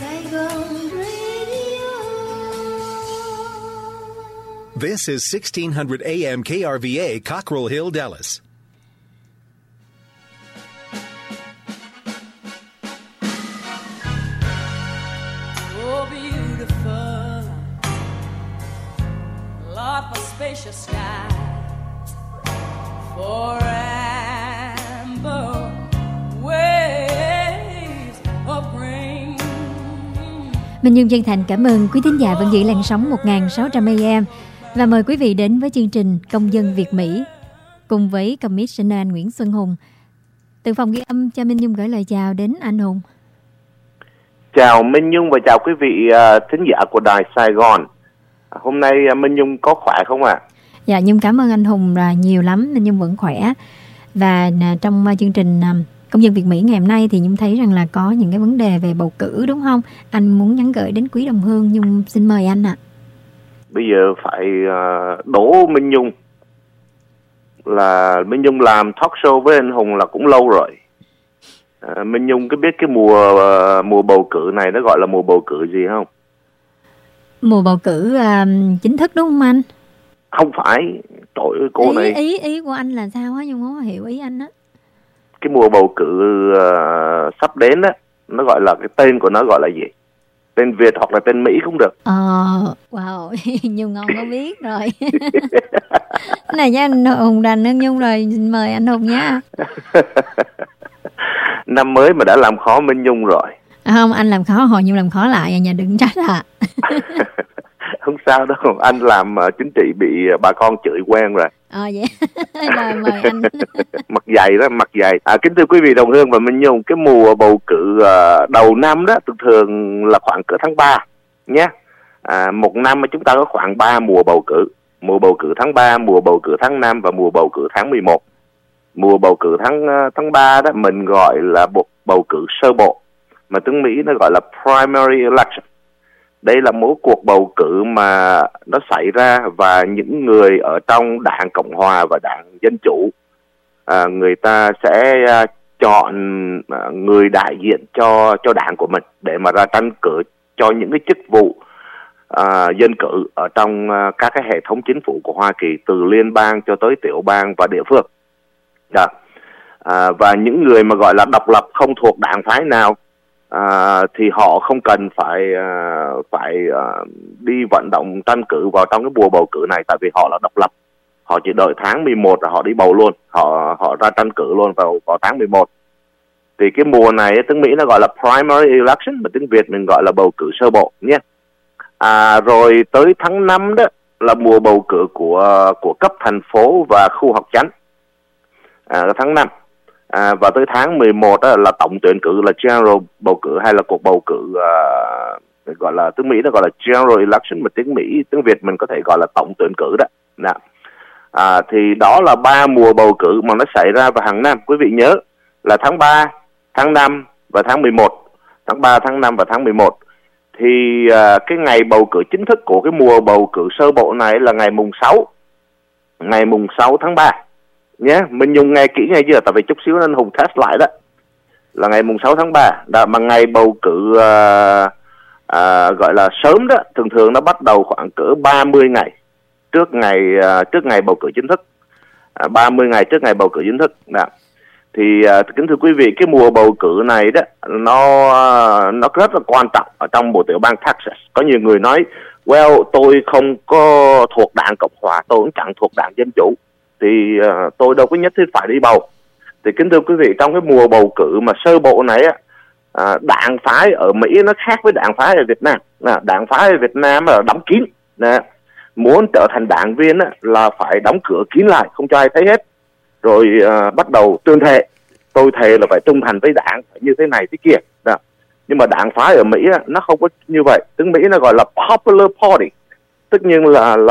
This is 1600 AM KRVA, Cockrell Hill, Dallas. Oh, beautiful, Lord, for spacious sky, for amber waves of grain. Minh Nhung chân thành cảm ơn quý thính giả vẫn giữ làn sóng 1600 AM và mời quý vị đến với chương trình Công dân Việt Mỹ cùng với Commissioner Nguyễn Xuân Hùng. Từ phòng ghi âm cho Minh Nhung gửi lời chào đến anh Hùng. Chào Minh Nhung và chào quý vị thính giả của Đài Sài Gòn. Hôm nay Minh Nhung có khỏe không ạ? Dạ, Nhung cảm ơn anh Hùng nhiều lắm, Minh Nhung vẫn khỏe. Và trong chương trình Công dân Việt Mỹ ngày hôm nay thì Nhung thấy rằng là có những cái vấn đề về bầu cử đúng không? Anh muốn nhắn gửi đến quý đồng hương, Nhung xin mời anh ạ. Bây giờ phải đố Minh Nhung là Minh Nhung làm talk show với anh Hùng là cũng lâu rồi. Minh Nhung có biết cái mùa bầu cử này nó gọi là mùa bầu cử gì không? Mùa bầu cử chính thức đúng không anh? Không phải, tội cô này. Ý của anh là sao á, Nhung không hiểu ý anh á. Cái mùa bầu cử sắp đến á, nó gọi là cái tên của nó gọi là gì? Tên Việt hoặc là tên Mỹ cũng được. Wow, Nhung không có biết rồi. Cái này nha, anh Hùng đành hơn Nhung rồi, mời anh Hùng nha. Năm mới mà đã làm khó Minh Nhung rồi. Không, anh làm khó hồi Nhung làm khó lại, nhà đừng trách ạ. Không sao đâu, anh làm chính trị bị bà con chửi quen rồi. Vậy. Rồi mời anh. Mặt dày đó, mặt dày. Kính thưa quý vị đồng hương và Minh Nhung, cái mùa bầu cử đầu năm đó thường là khoảng cỡ tháng 3 nhé. Một năm mà chúng ta có khoảng 3 mùa bầu cử. Mùa bầu cử tháng 3, mùa bầu cử tháng 5 và mùa bầu cử tháng 11. Mùa bầu cử tháng 3 đó mình gọi là bầu cử sơ bộ, mà tiếng Mỹ nó gọi là primary election. Đây là một cuộc bầu cử mà nó xảy ra và những người ở trong Đảng Cộng Hòa và Đảng Dân Chủ người ta sẽ chọn người đại diện cho đảng của mình để mà ra tranh cử cho những cái chức vụ dân cử ở trong các cái hệ thống chính phủ của Hoa Kỳ, từ liên bang cho tới tiểu bang và địa phương. Đó. Và những người mà gọi là độc lập không thuộc đảng phái nào thì họ không cần phải đi vận động tranh cử vào trong cái mùa bầu cử này, tại vì họ là độc lập. Họ chỉ đợi tháng 11 rồi họ đi bầu luôn, họ ra tranh cử luôn vào tháng 11. Thì cái mùa này tiếng Mỹ nó gọi là primary election, mà tiếng Việt mình gọi là bầu cử sơ bộ nhé. Rồi tới tháng 5 đó là mùa bầu cử của cấp thành phố và khu học chánh. Tháng 5. Và tới tháng 11 đó là tổng tuyển cử, là general bầu cử, hay là cuộc bầu cử gọi là tiếng Mỹ nó gọi là general election, mà tiếng Việt mình có thể gọi là tổng tuyển cử đó. Thì đó là 3 mùa bầu cử mà nó xảy ra vào hàng năm. Quý vị nhớ là tháng 3, tháng 5 và tháng 11. Tháng 3, tháng 5 và tháng 11. Thì cái ngày bầu cử chính thức của cái mùa bầu cử sơ bộ này là ngày mùng 6 tháng 3 nhé. Minh Nhung nghe kỹ ngay chưa, tại vì chút xíu anh Hùng test lại đó. Là ngày mùng 6 tháng 3 đó, mà ngày bầu cử gọi là sớm đó, thường nó bắt đầu khoảng cỡ 30 ngày trước ngày bầu cử chính thức. 30 ngày trước ngày bầu cử chính thức đó. Thì kính thưa quý vị, cái mùa bầu cử này đó nó rất là quan trọng ở trong một tiểu bang Texas. Có nhiều người nói tôi không có thuộc đảng Cộng Hòa, tôi cũng chẳng thuộc đảng Dân Chủ, thì tôi đâu có nhất thiết phải đi bầu. Thì kính thưa quý vị, trong cái mùa bầu cử mà sơ bộ này đảng phái ở Mỹ nó khác với đảng phái ở Việt Nam. Đảng phái ở Việt Nam là đóng kín. Muốn trở thành đảng viên là phải đóng cửa kín lại, không cho ai thấy hết. Rồi bắt đầu tuyên thệ, tôi thề là phải trung thành với đảng, phải như thế này thế kia. Đó. Nhưng mà đảng phái ở Mỹ nó không có như vậy. Tiếng Mỹ nó gọi là popular party, tất nhiên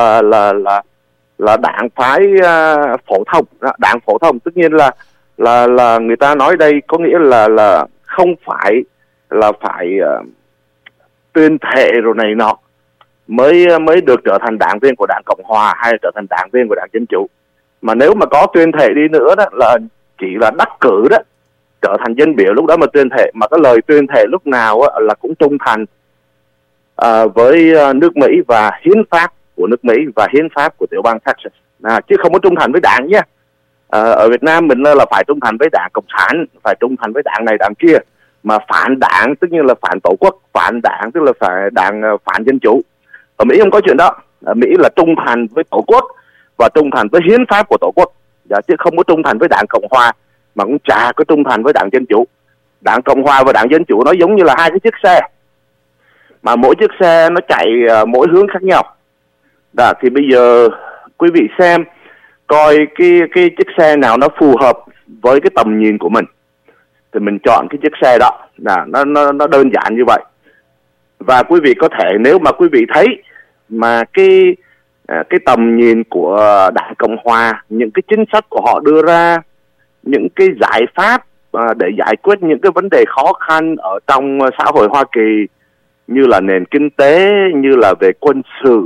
là đảng phái phổ thông. Đảng phổ thông tất nhiên là người ta nói đây có nghĩa là không phải là phải tuyên thệ rồi này nọ mới được trở thành đảng viên của Đảng Cộng Hòa hay trở thành đảng viên của Đảng Dân Chủ. Mà nếu mà có tuyên thệ đi nữa đó là chỉ là đắc cử đó, trở thành dân biểu lúc đó mà tuyên thệ, mà cái lời tuyên thệ lúc nào là cũng trung thành với nước Mỹ và hiến pháp của nước Mỹ và hiến pháp của tiểu bang Texas, chứ không có trung thành với đảng nhé. Ở Việt Nam mình là phải trung thành với đảng Cộng sản, phải trung thành với đảng này đảng kia, mà phản đảng tức như là phản tổ quốc, phản đảng tức là phải đảng phản dân chủ. Ở Mỹ không có chuyện đó. Ở Mỹ là trung thành với tổ quốc và trung thành với hiến pháp của tổ quốc, chứ không có trung thành với đảng Cộng hòa, mà cũng chả có trung thành với đảng Dân chủ. Đảng Cộng hòa và đảng Dân chủ nó giống như là hai cái chiếc xe, mà mỗi chiếc xe nó chạy mỗi hướng khác nhau. Thì bây giờ quý vị xem coi cái chiếc xe nào nó phù hợp với cái tầm nhìn của mình thì mình chọn cái chiếc xe đó. Nó đơn giản như vậy. Và quý vị có thể, nếu mà quý vị thấy mà cái tầm nhìn của đảng Cộng hòa, những cái chính sách của họ đưa ra, những cái giải pháp để giải quyết những cái vấn đề khó khăn ở trong xã hội Hoa Kỳ, như là nền kinh tế, như là về quân sự,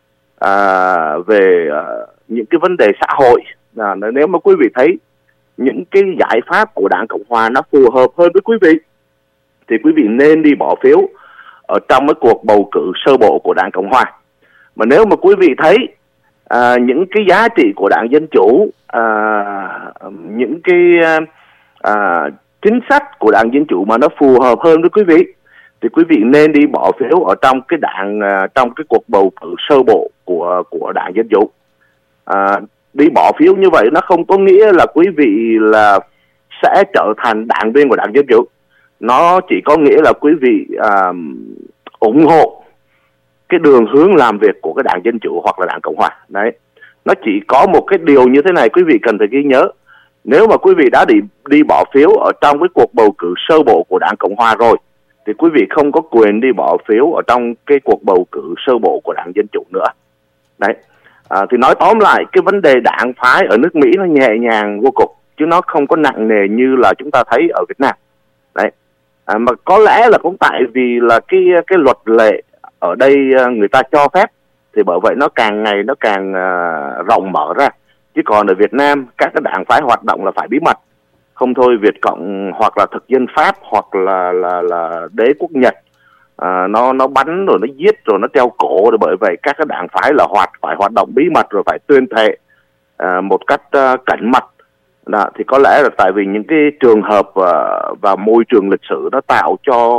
về những cái vấn đề xã hội, nếu mà quý vị thấy những cái giải pháp của đảng Cộng hòa nó phù hợp hơn với quý vị thì quý vị nên đi bỏ phiếu ở trong cái cuộc bầu cử sơ bộ của đảng Cộng hòa. Mà nếu mà quý vị thấy những cái giá trị của đảng Dân chủ, những cái chính sách của đảng Dân chủ mà nó phù hợp hơn với quý vị thì quý vị nên đi bỏ phiếu ở trong cái đảng, trong cái cuộc bầu cử sơ bộ của đảng Dân chủ. Đi bỏ phiếu như vậy nó không có nghĩa là quý vị là sẽ trở thành đảng viên của đảng Dân chủ. Nó chỉ có nghĩa là quý vị ủng hộ cái đường hướng làm việc của cái đảng Dân chủ hoặc là đảng Cộng hòa. Đấy. Nó chỉ có một cái điều như thế này quý vị cần phải ghi nhớ. Nếu mà quý vị đã đi bỏ phiếu ở trong cái cuộc bầu cử sơ bộ của đảng Cộng hòa rồi thì quý vị không có quyền đi bỏ phiếu ở trong cái cuộc bầu cử sơ bộ của đảng Dân chủ nữa. Đấy. Thì nói tóm lại, cái vấn đề đảng phái ở nước Mỹ nó nhẹ nhàng vô cùng, chứ nó không có nặng nề như là chúng ta thấy ở Việt Nam. Đấy. Mà có lẽ là cũng tại vì là cái luật lệ ở đây người ta cho phép, thì bởi vậy nó càng ngày nó càng rộng mở ra. Chứ còn ở Việt Nam các cái đảng phái hoạt động là phải bí mật. Không thôi Việt Cộng hoặc là thực dân Pháp hoặc là đế quốc Nhật nó bắn rồi nó giết rồi nó treo cổ, rồi bởi vậy các cái đảng phái là phải hoạt động bí mật rồi phải tuyên thệ một cách cẩn mật. Thì có lẽ là tại vì những cái trường hợp và môi trường lịch sử nó tạo cho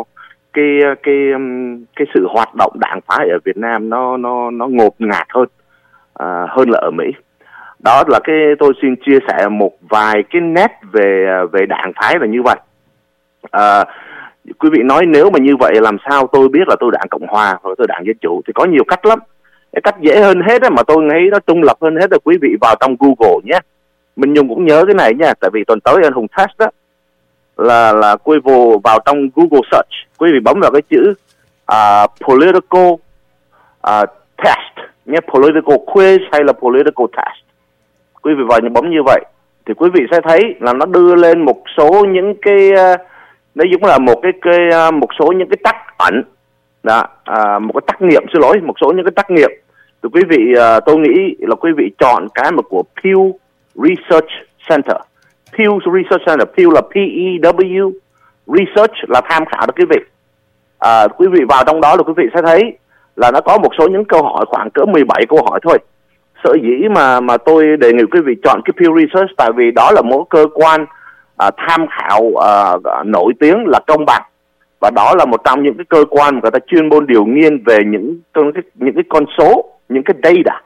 cái sự hoạt động đảng phái ở Việt Nam nó ngột ngạt hơn là ở Mỹ. Đó là tôi xin chia sẻ một vài cái nét về đảng phái là như vậy. Quý vị nói nếu mà như vậy làm sao tôi biết là tôi đảng Cộng hòa hoặc tôi đảng Dân chủ, thì có nhiều cách lắm. Cái cách dễ hơn hết mà tôi nghĩ nó trung lập hơn hết là quý vị vào trong Google nhé. Minh Nhung cũng nhớ cái này nha, tại vì tuần tới anh Hùng test đó là quý vị vào trong Google search, quý vị bấm vào cái chữ political test nhé, political quiz hay là political test. Quý vị vào bấm như vậy thì quý vị sẽ thấy là nó đưa lên một số những cái nó giống là một số những cái trắc ẩn đó, một cái trắc nghiệm, một số những cái trắc nghiệm. Thì quý vị tôi nghĩ là quý vị chọn cái mà của Pew Research Center. Pew Research Center, Pew là P-E-W, Research là tham khảo đó quý vị. Quý vị vào trong đó là quý vị sẽ thấy là nó có một số những câu hỏi, khoảng cỡ 17 câu hỏi thôi. Sở dĩ mà tôi đề nghị quý vị chọn cái Pew Research tại vì đó là một cơ quan tham khảo nổi tiếng là công bằng, và đó là một trong những cái cơ quan mà người ta chuyên môn điều nghiên về những cái con số, những cái data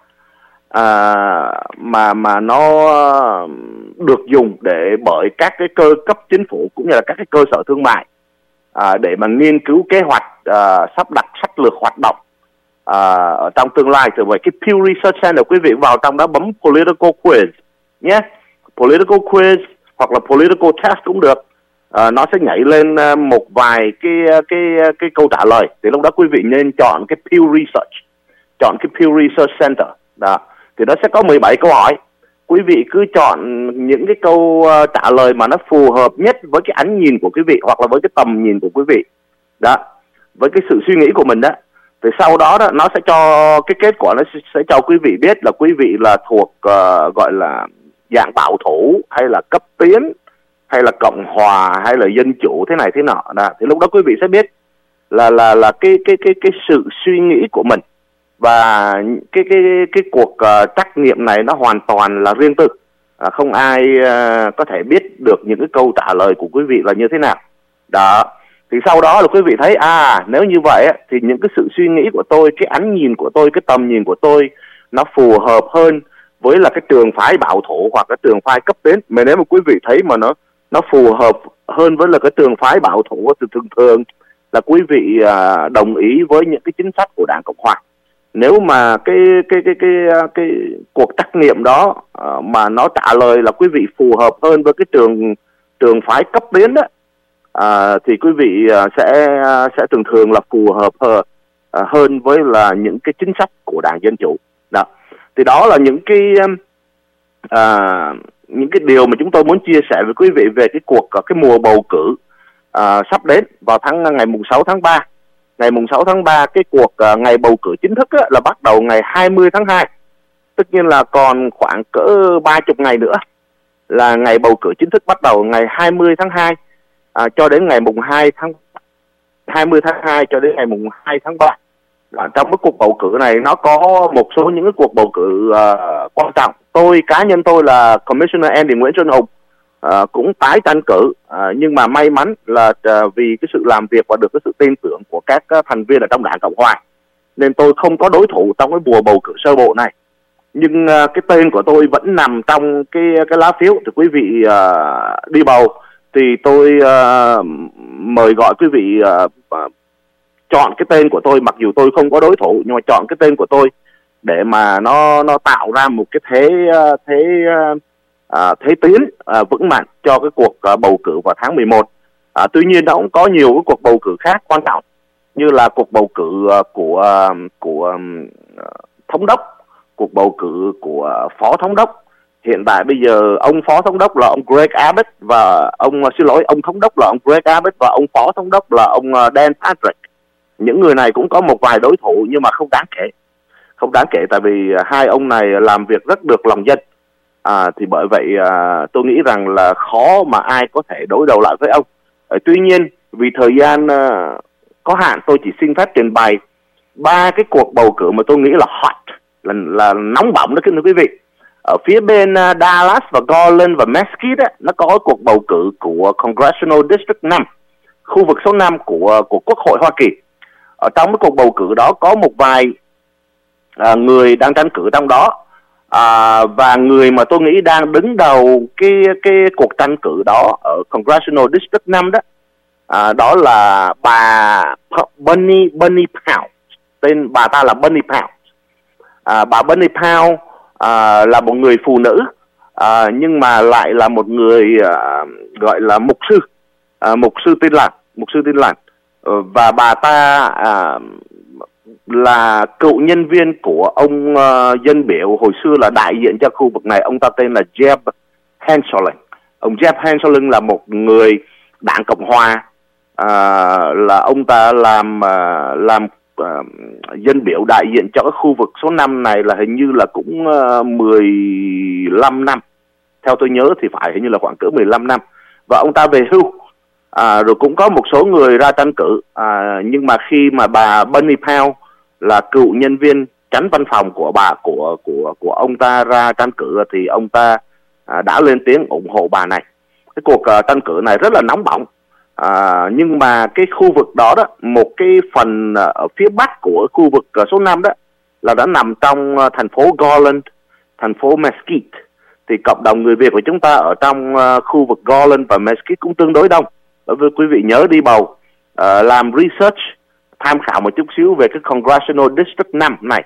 mà nó được dùng bởi các cái cơ cấp chính phủ cũng như là các cái cơ sở thương mại để mà nghiên cứu kế hoạch sắp đặt sách lược hoạt động ở trong tương lai. Từ vậy cái Pew Research Center, quý vị vào trong đó bấm political quiz nhé, political quiz hoặc là political test cũng được. Nó sẽ nhảy lên một vài cái câu trả lời, thì lúc đó quý vị nên chọn cái Pew Research, chọn cái Pew Research Center đó. Thì nó sẽ có 17 câu hỏi. Quý vị cứ chọn những cái câu trả lời mà nó phù hợp nhất với cái ánh nhìn của quý vị hoặc là với cái tầm nhìn của quý vị đó, với cái sự suy nghĩ của mình đó. Thì sau đó nó sẽ cho cái kết quả, nó sẽ cho quý vị biết là quý vị là thuộc gọi là dạng bảo thủ hay là cấp tiến hay là Cộng hòa hay là Dân chủ thế này thế nọ đó, thì lúc đó quý vị sẽ biết là cái sự suy nghĩ của mình và cái cuộc trắc nghiệm này nó hoàn toàn là riêng tư, không ai có thể biết được những cái câu trả lời của quý vị là như thế nào đó. Thì sau đó là quý vị thấy nếu như vậy thì những cái sự suy nghĩ của tôi, cái ánh nhìn của tôi, cái tầm nhìn của tôi nó phù hợp hơn với là cái trường phái bảo thủ hoặc cái trường phái cấp tiến. Mà nếu mà quý vị thấy mà nó phù hợp hơn với là cái trường phái bảo thủ thì thường là quý vị đồng ý với những cái chính sách của Đảng Cộng hòa. Nếu mà cái cuộc trắc nghiệm đó mà nó trả lời là quý vị phù hợp hơn với cái trường phái cấp tiến đó, thì quý vị sẽ thường là phù hợp hơn với là những cái chính sách của Đảng Dân chủ đó. Thì đó là những cái điều mà chúng tôi muốn chia sẻ với quý vị về cái mùa bầu cử sắp đến vào ngày mùng 6 tháng 3. Ngày mùng 6 tháng 3 cái cuộc ngày bầu cử chính thức là bắt đầu ngày 20 tháng 2. Tất nhiên là còn khoảng cỡ 30 ngày nữa là ngày bầu cử chính thức bắt đầu ngày 20 tháng 2 cho đến ngày mùng 20 tháng 2 cho đến ngày mùng 2 tháng 3. Trong cái cuộc bầu cử này nó có một số những cái cuộc bầu cử quan trọng. Cá nhân tôi là Commissioner Andy Nguyễn Xuân Hùng cũng tái tranh cử, nhưng mà may mắn là vì cái sự làm việc và được cái sự tin tưởng của các thành viên ở trong Đảng Cộng hòa nên tôi không có đối thủ trong cái mùa bầu cử sơ bộ này. Nhưng cái tên của tôi vẫn nằm trong cái lá phiếu, thì quý vị đi bầu thì tôi mời gọi quý vị chọn cái tên của tôi, mặc dù tôi không có đối thủ, nhưng mà chọn cái tên của tôi để mà nó tạo ra một cái thế tiến vững mạnh cho cái cuộc bầu cử vào tháng 11. Tuy nhiên nó cũng có nhiều cái cuộc bầu cử khác quan trọng, như là cuộc bầu cử của thống đốc, cuộc bầu cử của phó thống đốc. Hiện tại bây giờ ông phó thống đốc là ông Greg Abbott và ông thống đốc là ông Greg Abbott và ông phó thống đốc là ông Dan Patrick. Những người này cũng có một vài đối thủ nhưng mà không đáng kể tại vì hai ông này làm việc rất được lòng dân. Thì bởi vậy tôi nghĩ rằng là khó mà ai có thể đối đầu lại với ông. Tuy nhiên vì thời gian có hạn, tôi chỉ xin phép trình bày 3 cái cuộc bầu cử mà tôi nghĩ là hot, là nóng bỏng đó quý vị. Ở phía bên Dallas và Garland và Mesquite nó có cuộc bầu cử của Congressional District 5, khu vực số 5 của Quốc hội Hoa Kỳ. Ở trong cái cuộc bầu cử đó có một vài người đang tranh cử trong đó, và người mà tôi nghĩ đang đứng đầu cái cuộc tranh cử đó ở Congressional District 5 đó, đó là bà Bunny Pounds. Tên bà ta là Bunny Pounds. Bà Bunny Pounds là một người phụ nữ, nhưng mà lại là một người gọi là mục sư tin lành. Và bà ta là cựu nhân viên của ông dân biểu hồi xưa là đại diện cho khu vực này. Ông ta tên là Jeb Hensarling. Ông Jeb Hensarling là một người Đảng Cộng hòa, là ông ta làm dân biểu đại diện cho cái khu vực số 5 này là hình như là cũng 15 năm. Theo tôi nhớ thì phải hình như là khoảng cỡ 15 năm. Và ông ta về hưu. Rồi cũng có một số người ra tranh cử, nhưng mà khi mà bà Bunny Pounds là cựu nhân viên chánh văn phòng của ông ta ra tranh cử thì ông ta đã lên tiếng ủng hộ bà này. Cái cuộc tranh cử này rất là nóng bỏng, nhưng mà cái khu vực đó một cái phần ở phía bắc của khu vực số 5 đó là đã nằm trong thành phố Garland, thành phố Mesquite. Thì cộng đồng người Việt của chúng ta ở trong khu vực Garland và Mesquite cũng tương đối đông. Quý vị nhớ đi bầu, làm research, tham khảo một chút xíu về cái Congressional District 5 này,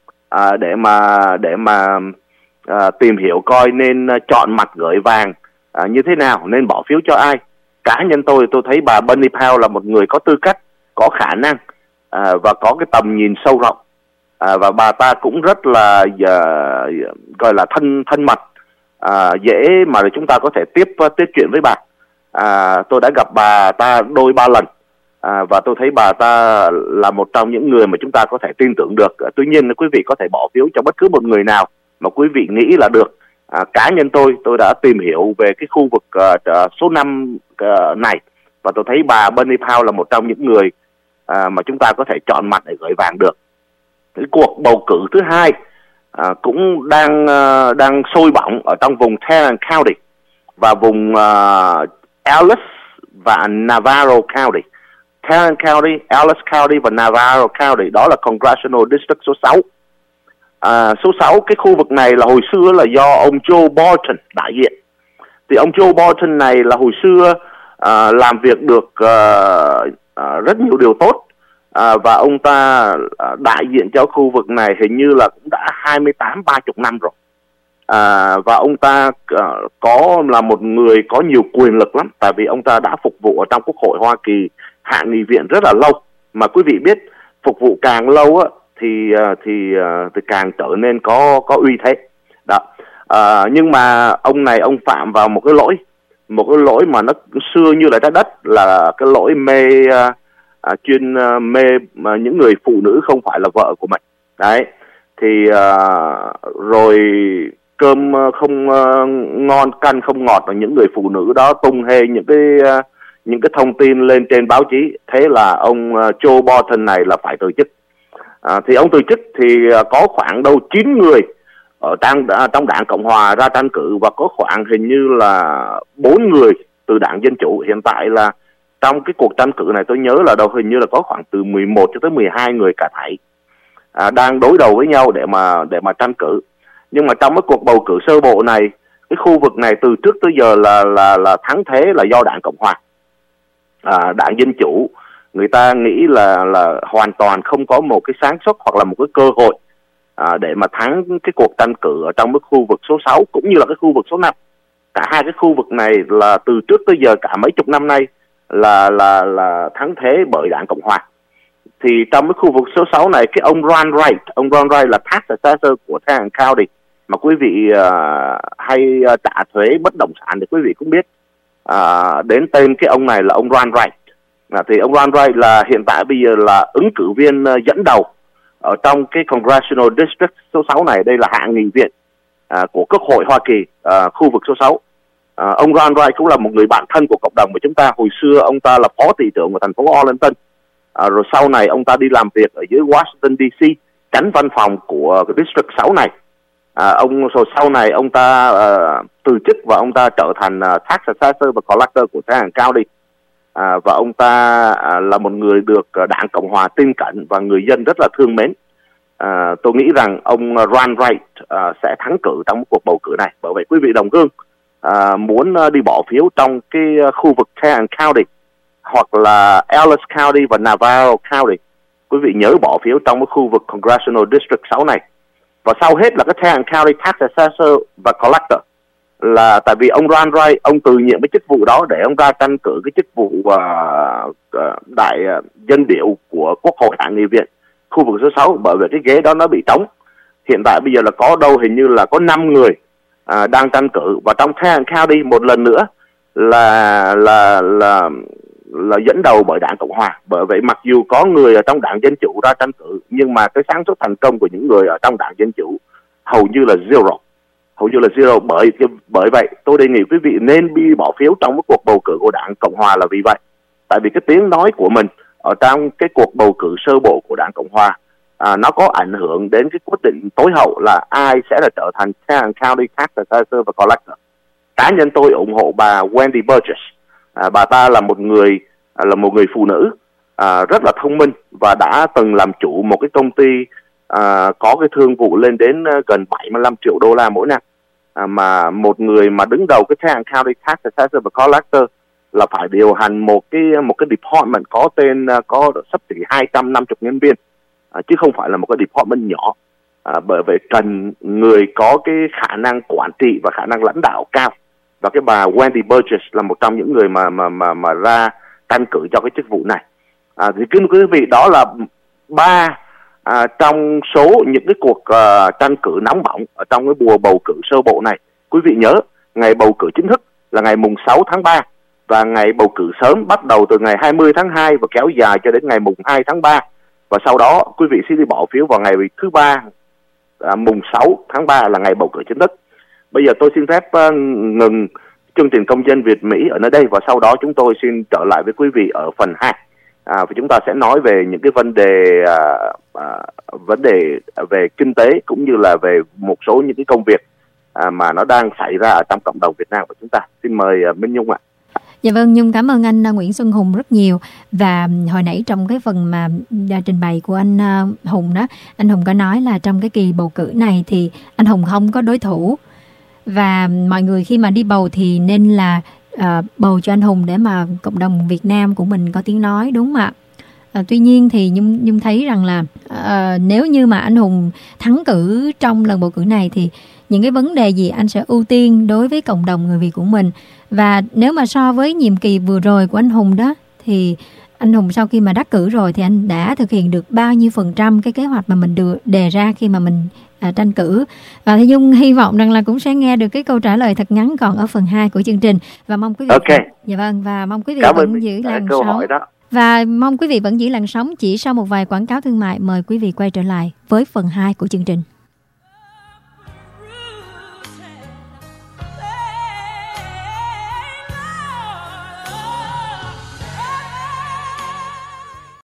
để mà tìm hiểu coi nên chọn mặt gửi vàng như thế nào, nên bỏ phiếu cho ai. Cá nhân tôi thấy bà Bunny Pounds là một người có tư cách, có khả năng và có cái tầm nhìn sâu rộng, và bà ta cũng rất là gọi là thân mật, dễ mà chúng ta có thể tiếp chuyện với bà. Tôi đã gặp bà ta đôi 3 lần, và tôi thấy bà ta là một trong những người mà chúng ta có thể tin tưởng được. Tuy nhiên quý vị có thể bỏ phiếu cho bất cứ một người nào mà quý vị nghĩ là được, Cá nhân tôi đã tìm hiểu về cái khu vực số 5 này, và tôi thấy bà Bernie Powell là một trong những người mà chúng ta có thể chọn mặt để gửi vàng được. Cái cuộc bầu cử thứ hai cũng đang sôi bỏng ở trong vùng Tarrant County và vùng Ellis và Navarro County. Tarrant County, Ellis County và Navarro County, đó là Congressional District số 6. Số 6, cái khu vực này là hồi xưa là do ông Joe Bolton đại diện. Thì ông Joe Bolton này là hồi xưa làm việc được rất nhiều điều tốt, và ông ta đại diện cho khu vực này hình như là cũng đã 28-30 năm rồi. Và ông ta là một người có nhiều quyền lực lắm, tại vì ông ta đã phục vụ ở trong Quốc hội Hoa Kỳ, hạ nghị viện rất là lâu. Mà quý vị biết, phục vụ càng lâu á thì càng trở nên có uy thế đó. Nhưng mà ông phạm vào một cái lỗi mà nó xưa như là trái đất, là cái lỗi chuyên mê những người phụ nữ không phải là vợ của mình đấy. Thì rồi cơm không ngon, canh không ngọt, và những người phụ nữ đó tung hê những cái thông tin lên trên báo chí. Thế là ông Joe Bolton này là phải từ chức. Thì ông từ chức thì có khoảng đâu 9 người ở trong đảng Cộng Hòa ra tranh cử, và có khoảng hình như là 4 người từ đảng Dân Chủ. Hiện tại là trong cái cuộc tranh cử này tôi nhớ là hình như là có khoảng từ 11 cho tới 12 người cả thảy đang đối đầu với nhau để mà tranh cử. Nhưng mà trong cái cuộc bầu cử sơ bộ này, cái khu vực này từ trước tới giờ là thắng thế là do đảng Cộng Hòa. Đảng Dân Chủ người ta nghĩ là hoàn toàn không có một cái sáng suốt hoặc là một cái cơ hội để mà thắng cái cuộc tranh cử ở trong cái khu vực số 6 cũng như là cái khu vực số 5. Cả hai cái khu vực này là từ trước tới giờ cả mấy chục năm nay là thắng thế bởi đảng Cộng Hòa. Thì trong cái khu vực số 6 này, cái ông Ron Wright là tax assessor của Tarrant County, mà quý vị hay trả thuế bất động sản thì quý vị cũng biết đến tên cái ông này là ông Ron Wright. Thì ông Ron Wright là hiện tại bây giờ là ứng cử viên dẫn đầu ở trong cái Congressional District số 6 này. Đây là hạ nghị viện của Quốc hội Hoa Kỳ, khu vực số 6. Ông Ron Wright cũng là một người bạn thân của cộng đồng của chúng ta. Hồi xưa ông ta là phó thị trưởng của thành phố Arlington, rồi sau này ông ta đi làm việc ở dưới Washington DC, tránh văn phòng của cái District 6 này. Rồi sau này ông ta từ chức và ông ta trở thành tax assessor và collector của Tarrant County. Và ông ta là một người được đảng Cộng Hòa tin cậy và người dân rất là thương mến. Tôi nghĩ rằng ông Ron Wright sẽ thắng cử trong cuộc bầu cử này. Bởi vậy quý vị đồng hương muốn đi bỏ phiếu trong cái khu vực Tarrant County hoặc là Ellis County và Navarro County, quý vị nhớ bỏ phiếu trong cái khu vực Congressional District 6 này. Và sau hết là cái Tarrant County Tax Assessor và Collector, là tại vì ông Ron Wright ông từ nhiệm cái chức vụ đó để ông ra tranh cử cái chức vụ đại dân biểu của Quốc hội hạ nghị viện khu vực số 6, bởi vì cái ghế đó nó bị trống. Hiện tại bây giờ là có đâu hình như là có 5 người đang tranh cử, và trong Tarrant County một lần nữa là dẫn đầu bởi đảng Cộng Hòa. Bởi vậy mặc dù có người ở trong đảng Dân Chủ ra tranh cử, nhưng mà cái xác suất thành công của những người ở trong đảng Dân Chủ hầu như là zero. Bởi vậy tôi đề nghị quý vị nên đi bỏ phiếu trong cái cuộc bầu cử của đảng Cộng Hòa là vì vậy. Tại vì cái tiếng nói của mình ở trong cái cuộc bầu cử sơ bộ của đảng Cộng Hòa nó có ảnh hưởng đến cái quyết định tối hậu là ai sẽ là trở thành Tarrant County Tax Assessor và Collector. Cá nhân tôi ủng hộ bà Wendy Burgess. Bà ta là một người phụ nữ rất là thông minh và đã từng làm chủ một cái công ty có cái thương vụ lên đến gần 75 triệu đô la mỗi năm. Mà một người mà đứng đầu cái Tarrant County Tax Assessor và Collector là phải điều hành một cái department có tên có sắp xỉ 250 nhân viên, chứ không phải là một cái department nhỏ. Bởi vậy cần người có cái khả năng quản trị và khả năng lãnh đạo cao, và cái bà Wendy Burgess là một trong những người mà ra tranh cử cho cái chức vụ này. Thì kính quý vị, đó là 3 trong số những cái cuộc tranh cử nóng bỏng ở trong cái mùa bầu cử sơ bộ này. Quý vị nhớ, ngày bầu cử chính thức là ngày mùng 6 tháng 3 và ngày bầu cử sớm bắt đầu từ ngày 20 tháng 2 và kéo dài cho đến ngày mùng 2 tháng 3. Và sau đó quý vị sẽ đi bỏ phiếu vào ngày thứ 3, mùng 6 tháng 3 là ngày bầu cử chính thức. Bây giờ tôi xin phép ngừng chương trình Công dân Việt Mỹ ở nơi đây, và sau đó chúng tôi xin trở lại với quý vị ở phần 2. Và chúng ta sẽ nói về những cái vấn đề về kinh tế cũng như là về một số những cái công việc mà nó đang xảy ra ở trong cộng đồng Việt Nam của chúng ta. Xin mời Minh Nhung ạ. Dạ vâng, Nhung cảm ơn anh Nguyễn Xuân Hùng rất nhiều. Và hồi nãy trong cái phần mà trình bày của anh Hùng đó, anh Hùng có nói là trong cái kỳ bầu cử này thì anh Hùng không có đối thủ. Và mọi người khi mà đi bầu thì nên là bầu cho anh Hùng để mà cộng đồng Việt Nam của mình có tiếng nói, đúng không ạ? Tuy nhiên thì Nhung thấy rằng là nếu như mà anh Hùng thắng cử trong lần bầu cử này thì những cái vấn đề gì anh sẽ ưu tiên đối với cộng đồng người Việt của mình. Và nếu mà so với nhiệm kỳ vừa rồi của anh Hùng đó, thì anh Hùng sau khi mà đắc cử rồi thì anh đã thực hiện được bao nhiêu % cái kế hoạch mà mình đề ra khi mà mình tranh cử. Và thì Nhung hy vọng rằng là cũng sẽ nghe được cái câu trả lời thật ngắn gọn ở phần 2 của chương trình. Và mong quý vị dạ vâng, và mong quý vị vẫn giữ làn sóng. Và mong quý vị vẫn giữ làn sóng. Chỉ sau một vài quảng cáo thương mại, mời quý vị quay trở lại với phần 2 của chương trình.